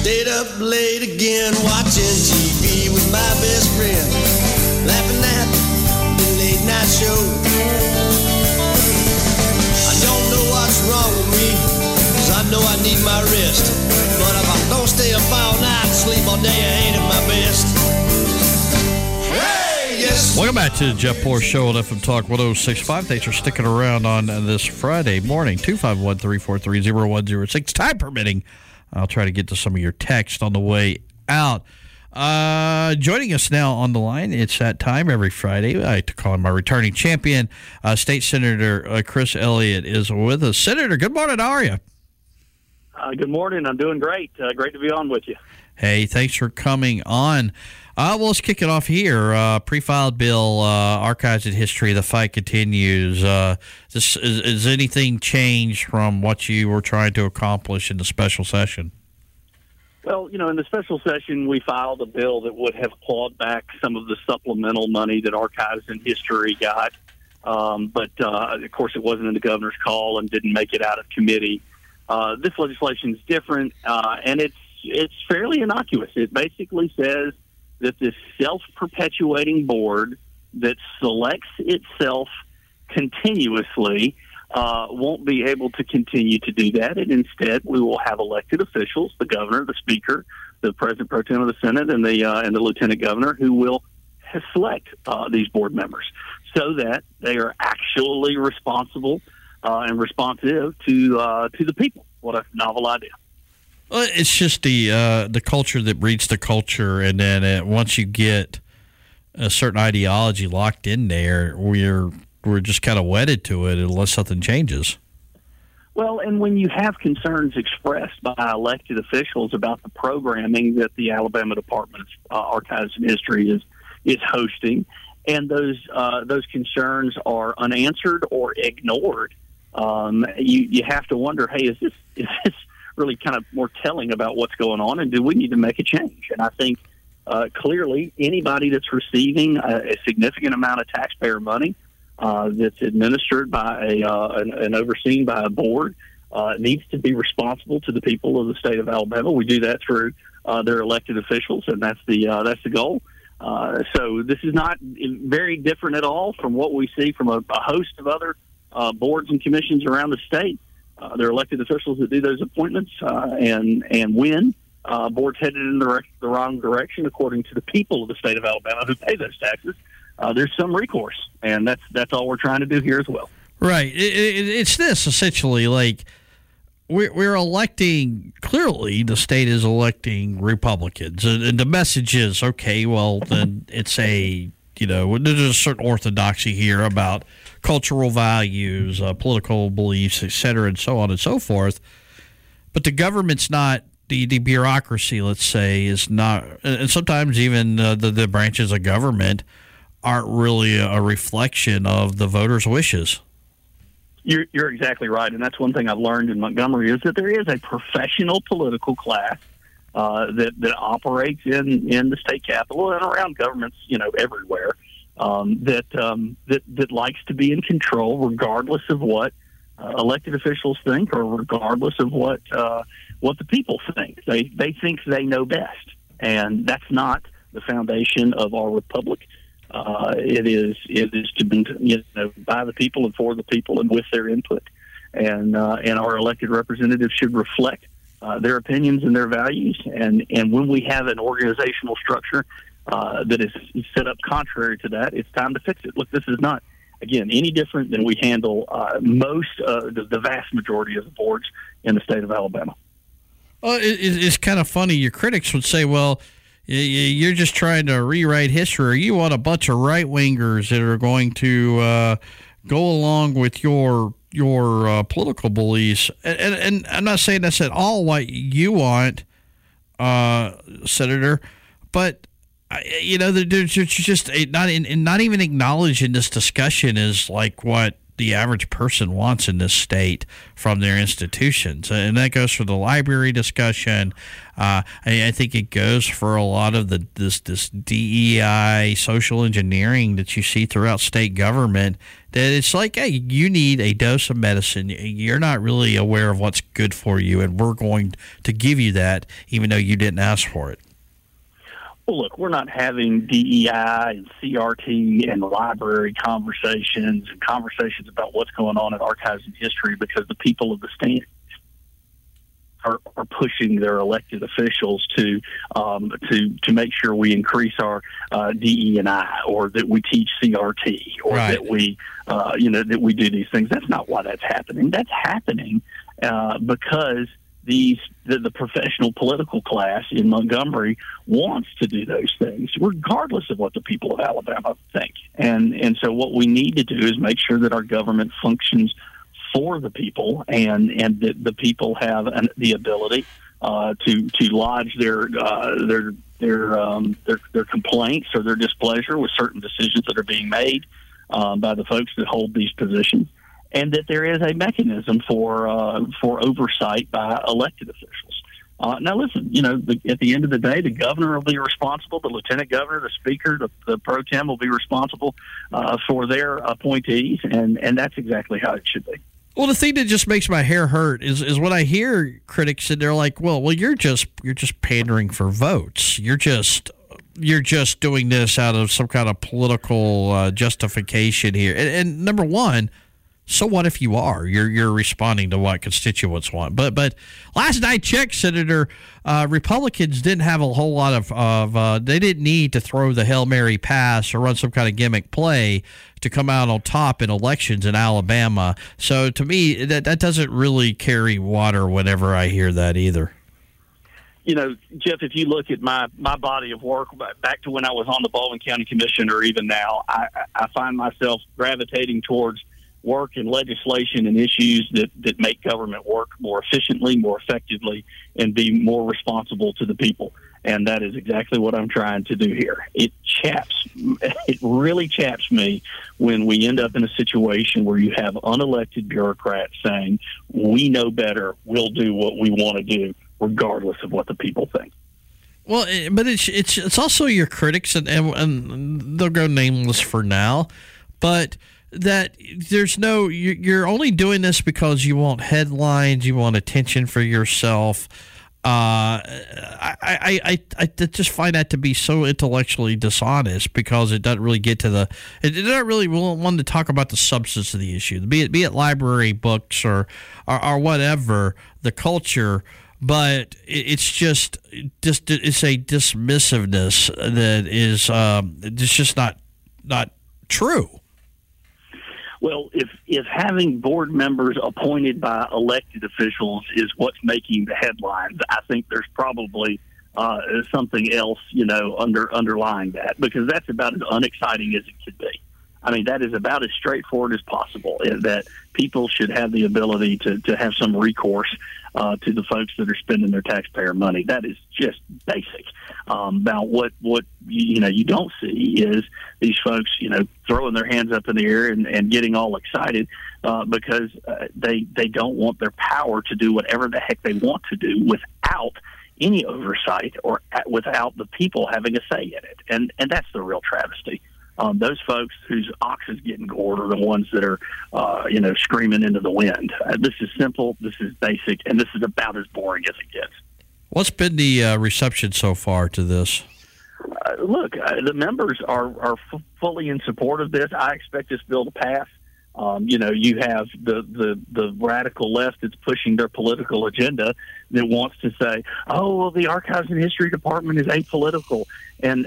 Stayed up late again watching TV with my best friend, laughing at the late night show. I don't know what's wrong with me, 'cause I know I need my rest. But if I don't stay up all night and sleep all day, I ain't at my best. Hey, yes. Welcome back to the Jeff Poor Show on FM Talk 106.5. Thanks for sticking around on this Friday morning. 251-343-0106. Time permitting, I'll try to get to some of your text on the way out. Joining us now on the line, it's that time every Friday. I like to call him my returning champion. State Senator Chris Elliott is with us. Senator, good morning. How are you? Good morning. I'm doing great. Great to be on with you. Hey, thanks for coming on. Well, let's kick it off here. Pre-filed bill, archives and history. The fight continues. Is anything changed from what you were trying to accomplish in the special session? Well, in the special session, we filed a bill that would have clawed back some of the supplemental money that archives and history got. But of course, it wasn't in the governor's call and didn't make it out of committee. This legislation is different, and it's fairly innocuous. It basically says that this self-perpetuating board that selects itself continuously won't be able to continue to do that, and instead we will have elected officials, the governor, the speaker, the president pro tem of the Senate, and the lieutenant governor, who will select these board members so that they are actually responsible and responsive to the people. What a novel idea. Well, it's just the culture that breeds the culture, and then once you get a certain ideology locked in there, we're just kind of wedded to it unless something changes. Well, and when you have concerns expressed by elected officials about the programming that the Alabama Department of Archives and History is hosting, and those concerns are unanswered or ignored, you have to wonder, hey, is this really kind of more telling about what's going on, and do we need to make a change? And I think clearly anybody that's receiving a significant amount of taxpayer money that's administered by and overseen by a board needs to be responsible to the people of the state of Alabama. We do that through their elected officials, and that's the goal. So this is not very different at all from what we see from a host of other boards and commissions around the state. They're elected officials that do those appointments, and when boards headed in the wrong direction, according to the people of the state of Alabama who pay those taxes, there's some recourse, and that's all we're trying to do here as well. Right. It's this, essentially, like we're electing, clearly the state is electing Republicans, and the message is, okay, well, then it's there's a certain orthodoxy here about cultural values, political beliefs, et cetera, and so on and so forth. But the government's not, the bureaucracy, let's say, is not, and sometimes even the branches of government aren't really a reflection of the voters' wishes. You're exactly right, and that's one thing I've learned in Montgomery is that there is a professional political class that operates in the state capitol and around governments, everywhere. That likes to be in control, regardless of what elected officials think, or regardless of what the people think. They think they know best, and that's not the foundation of our republic. It is to be by the people and for the people and with their input, and our elected representatives should reflect their opinions and their values. And when we have an organizational structure that is set up contrary to that, it's time to fix it. Look, this is not, again, any different than we handle the vast majority of the boards in the state of Alabama. Well, it's kind of funny. Your critics would say, well, you're just trying to rewrite history, or you want a bunch of right-wingers that are going to go along with your political beliefs. And I'm not saying that's at all what you want, Senator, but there's just not even acknowledged in this discussion is like what the average person wants in this state from their institutions. And that goes for the library discussion. I think it goes for a lot of this DEI social engineering that you see throughout state government, that it's like, hey, you need a dose of medicine. You're not really aware of what's good for you, and we're going to give you that even though you didn't ask for it. Well, look, we're not having DEI and CRT and library conversations and conversations about what's going on in archives and history because the people of the state are pushing their elected officials to make sure we increase our DE&I, or that we teach CRT, or right. that we that we do these things. That's not why that's happening. That's happening because the professional political class in Montgomery wants to do those things, regardless of what the people of Alabama think. And so what we need to do is make sure that our government functions for the people, and that the people have the ability to lodge their complaints or their displeasure with certain decisions that are being made by the folks that hold these positions, and that there is a mechanism for oversight by elected officials. Now, listen, at the end of the day, the governor will be responsible, the lieutenant governor, the speaker, the pro tem will be responsible for their appointees, and that's exactly how it should be. Well, the thing that just makes my hair hurt is when I hear critics and they're like, well, you're just pandering for votes. You're just doing this out of some kind of political justification here. And number one, so what if you are? You're responding to what constituents want. But last I checked, Senator, Republicans didn't have a whole lot of they didn't need to throw the Hail Mary pass or run some kind of gimmick play to come out on top in elections in Alabama. So to me, that doesn't really carry water whenever I hear that either. Jeff, if you look at my body of work back to when I was on the Baldwin County Commission, or even now, I find myself gravitating towards work and legislation and issues that make government work more efficiently, more effectively, and be more responsible to the people. And that is exactly what I'm trying to do here. It really chaps me when we end up in a situation where you have unelected bureaucrats saying, we know better, we'll do what we want to do, regardless of what the people think. Well, but it's also your critics, and they'll go nameless for now, but that you're only doing this because you want headlines, you want attention for yourself. I just find that to be so intellectually dishonest, because it doesn't really get to it doesn't really want to talk about the substance of the issue, be it library books or whatever, the culture. But it's just it's a dismissiveness that is it's just not true. Well, if having board members appointed by elected officials is what's making the headlines, I think there's probably something else, underlying that, because that's about as unexciting as it could be. I mean, that is about as straightforward as possible, that people should have the ability to have some recourse to the folks that are spending their taxpayer money. That is just basic. Now, what you don't see is these folks, throwing their hands up in the air and getting all excited because they don't want their power to do whatever the heck they want to do without any oversight or without the people having a say in it. And that's the real travesty. Those folks whose ox is getting gored are the ones that are, screaming into the wind. This is simple, this is basic, and this is about as boring as it gets. What's been the reception so far to this? Look, the members are fully in support of this. I expect this bill to pass. You have the radical left that's pushing their political agenda that wants to say, "Oh, well, the Archives and History Department is apolitical," and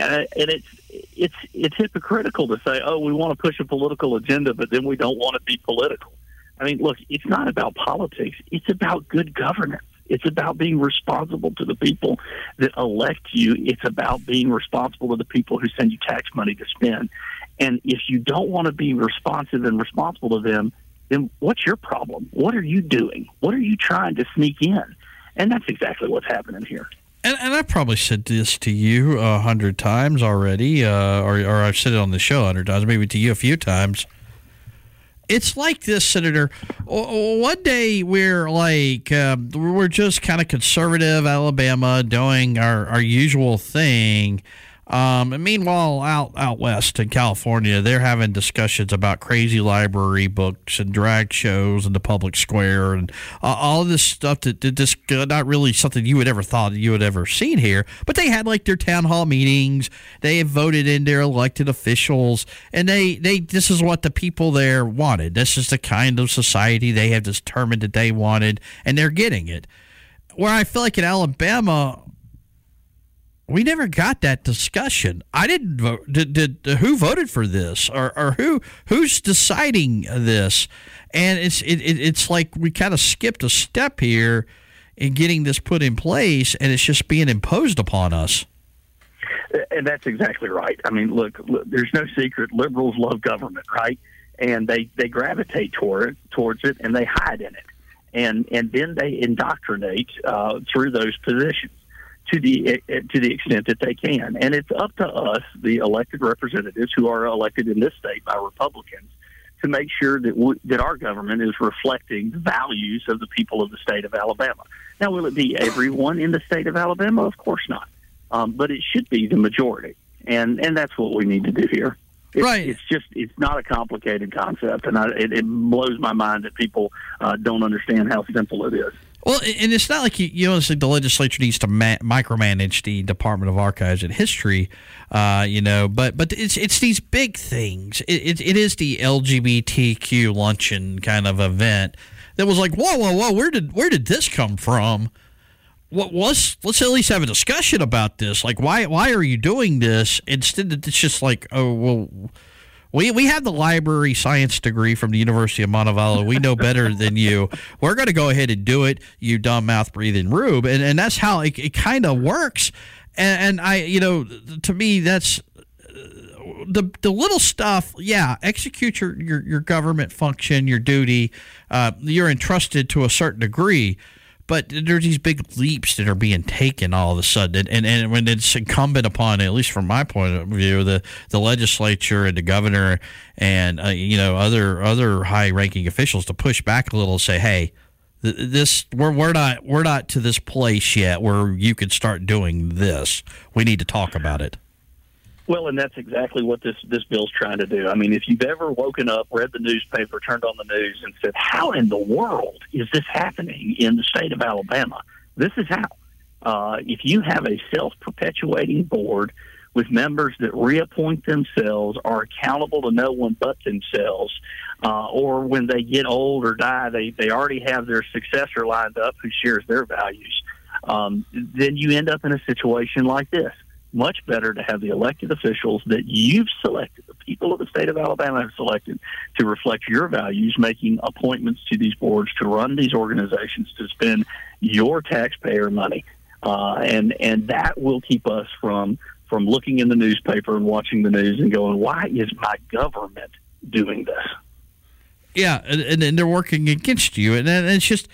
it's hypocritical to say, "Oh, we want to push a political agenda, but then we don't want to be political." I mean, look, it's not about politics; it's about good governance. It's about being responsible to the people that elect you. It's about being responsible to the people who send you tax money to spend. And if you don't want to be responsive and responsible to them, then what's your problem? What are you doing? What are you trying to sneak in? And that's exactly what's happening here. And I've probably said this to you 100 times already, or I've said it on the show 100 times, maybe to you a few times. It's like this, Senator. One day we're like, we're just kind of conservative Alabama doing our usual thing. And meanwhile, out west in California, they're having discussions about crazy library books and drag shows in the public square and all this stuff that just not really something you would ever thought you would ever seen here. But they had like their town hall meetings. They have voted in their elected officials, and they this is what the people there wanted. This is the kind of society they have determined that they wanted, and they're getting it. Where I feel like in Alabama, we never got that discussion. I didn't vote. Who voted for this, or who's deciding this? And it's like we kind of skipped a step here in getting this put in place, and it's just being imposed upon us. And that's exactly right. I mean, look, there's no secret. Liberals love government, right? And they gravitate towards it, and they hide in it, and then they indoctrinate through those positions to the extent that they can. And it's up to us, the elected representatives who are elected in this state by Republicans, to make sure that our government is reflecting the values of the people of the state of Alabama. Now, will it be everyone in the state of Alabama? Of course not. But it should be the majority. And that's what we need to do here. Right. It's not a complicated concept, and it blows my mind that people don't understand how simple it is. Well, and it's not like the legislature needs to micromanage the Department of Archives and History, but it's these big things. It is the LGBTQ luncheon kind of event that was like, whoa, where did this come from? Let's at least have a discussion about this. Like, why are you doing this? Instead, it's just like, oh, well, we have the library science degree from the University of Montevallo. We know better than you. We're going to go ahead and do it, you dumb mouth-breathing rube. And that's how it kind of works. And to me, that's the little stuff. Yeah, execute your government function, your duty. You're entrusted to a certain degree. But there's these big leaps that are being taken all of a sudden, and when it's incumbent upon, at least from my point of view, the legislature and the governor and other high-ranking officials to push back a little and say, hey, we're not to this place yet where you could start doing this. We need to talk about it. Well, and that's exactly what this bill's trying to do. I mean, if you've ever woken up, read the newspaper, turned on the news, and said, how in the world is this happening in the state of Alabama? This is how. If you have a self-perpetuating board with members that reappoint themselves, are accountable to no one but themselves, or when they get old or die, they already have their successor lined up who shares their values, then you end up in a situation like this. Much better to have the elected officials that you've selected, the people of the state of Alabama have selected, to reflect your values, making appointments to these boards to run these organizations, to spend your taxpayer money. And that will keep us from looking in the newspaper and watching the news and going, why is my government doing this? Yeah, and they're working against you. And it's just,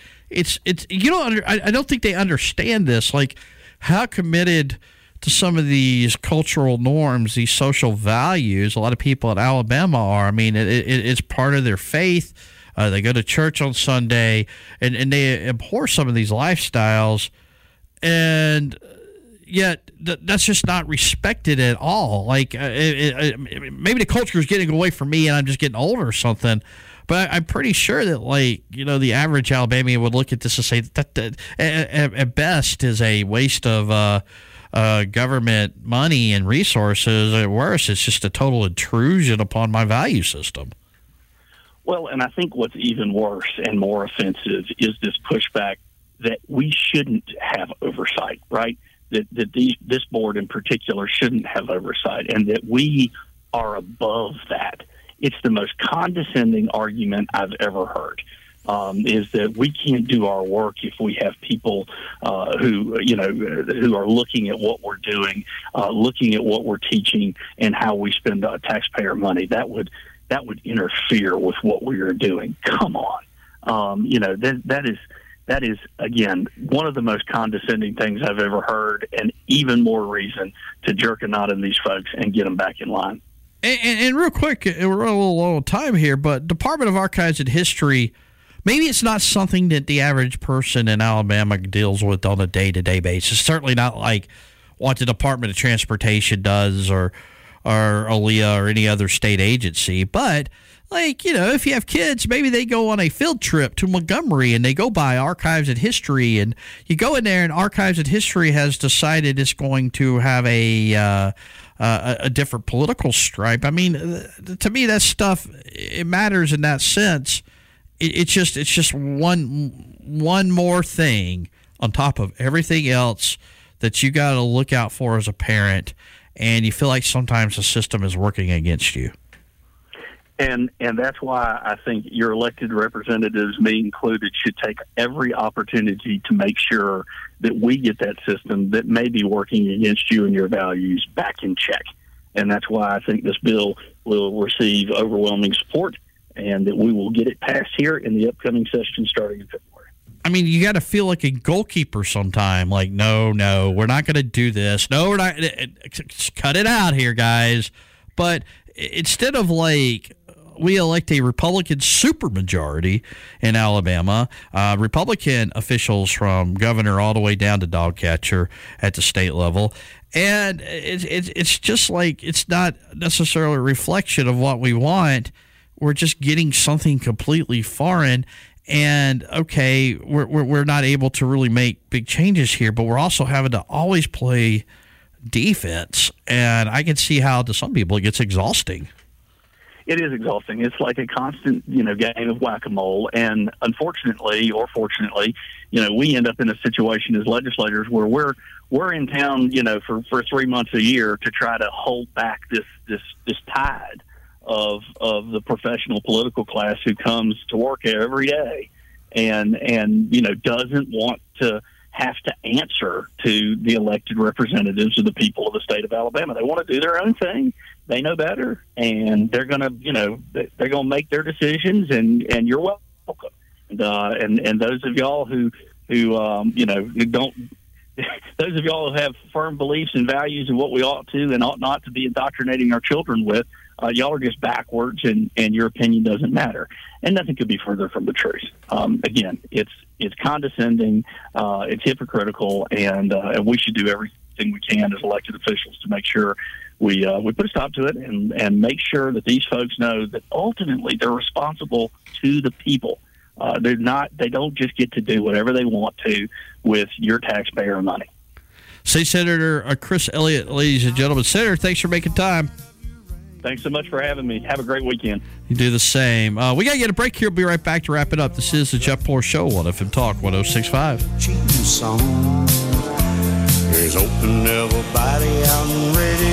I don't think they understand this. Like, how committed to some of these cultural norms, these social values, a lot of people in Alabama are. I mean, it's part of their faith. They go to church on Sunday, and they abhor some of these lifestyles, and yet that's just not respected at all. Like, maybe the culture is getting away from me, and I'm just getting older or something. But I'm pretty sure that, the average Alabamian would look at this and say that at best is a waste of government money and resources. At worst, it's just a total intrusion upon my value system. Well, and I think what's even worse and more offensive is this pushback that we shouldn't have oversight, right? That this board in particular shouldn't have oversight, and that we are above that. It's the most condescending argument I've ever heard. Is that we can't do our work if we have people who are looking at what we're doing, looking at what we're teaching, and how we spend taxpayer money. That would interfere with what we are doing. Come on, that is again one of the most condescending things I've ever heard, and even more reason to jerk a knot in these folks and get them back in line. And real quick, we're running a little low on time here, but Department of Archives and History, maybe it's not something that the average person in Alabama deals with on a day-to-day basis. Certainly not like what the Department of Transportation does or ALEA or any other state agency. But, like, you know, if you have kids, maybe they go on a field trip to Montgomery and they go by Archives and History, and you go in there and Archives and History has decided it's going to have a different political stripe. I mean, to me, that stuff, it matters in that sense. It's just one more thing on top of everything else that you got to look out for as a parent, and you feel like sometimes the system is working against you. And that's why I think your elected representatives, me included, should take every opportunity to make sure that we get that system that may be working against you and your values back in check. And that's why I think this bill will receive overwhelming support, and that we will get it passed here in the upcoming session starting in February. I mean, you got to feel like a goalkeeper sometime. Like, no, we're not going to do this. No, we're not. Cut it out here, guys. But instead of like, we elect a Republican supermajority in Alabama, Republican officials from governor all the way down to dog catcher at the state level. And it's just like, it's not necessarily a reflection of what we want. We're just getting something completely foreign. And, okay, we're not able to really make big changes here, but we're also having to always play defense. And I can see how to some people it gets exhausting. It is exhausting. It's like a constant, game of whack-a-mole. And unfortunately, or fortunately, we end up in a situation as legislators where we're in town, for 3 months a year to try to hold back this tide of the professional political class who comes to work every day and doesn't want to have to answer to the elected representatives of the people of the state of Alabama. They want to do their own thing. They know better, and they're gonna make their decisions, and you're welcome. And those of y'all who don't, those of y'all who have firm beliefs and values of what we ought to and ought not to be indoctrinating our children with, y'all are just backwards, and your opinion doesn't matter. And nothing could be further from the truth. Again, it's condescending, it's hypocritical, and we should do everything we can as elected officials to make sure we put a stop to it and make sure that these folks know that ultimately they're responsible to the people. They don't just get to do whatever they want to with your taxpayer money. State Senator Chris Elliott, ladies and gentlemen. Senator, thanks for making time. Thanks so much for having me. Have a great weekend. You do the same. We got to get a break here. We'll be right back to wrap it up. This is the Jeff Moore Show on FM Talk 106.5. Cheating song is open everybody out and ready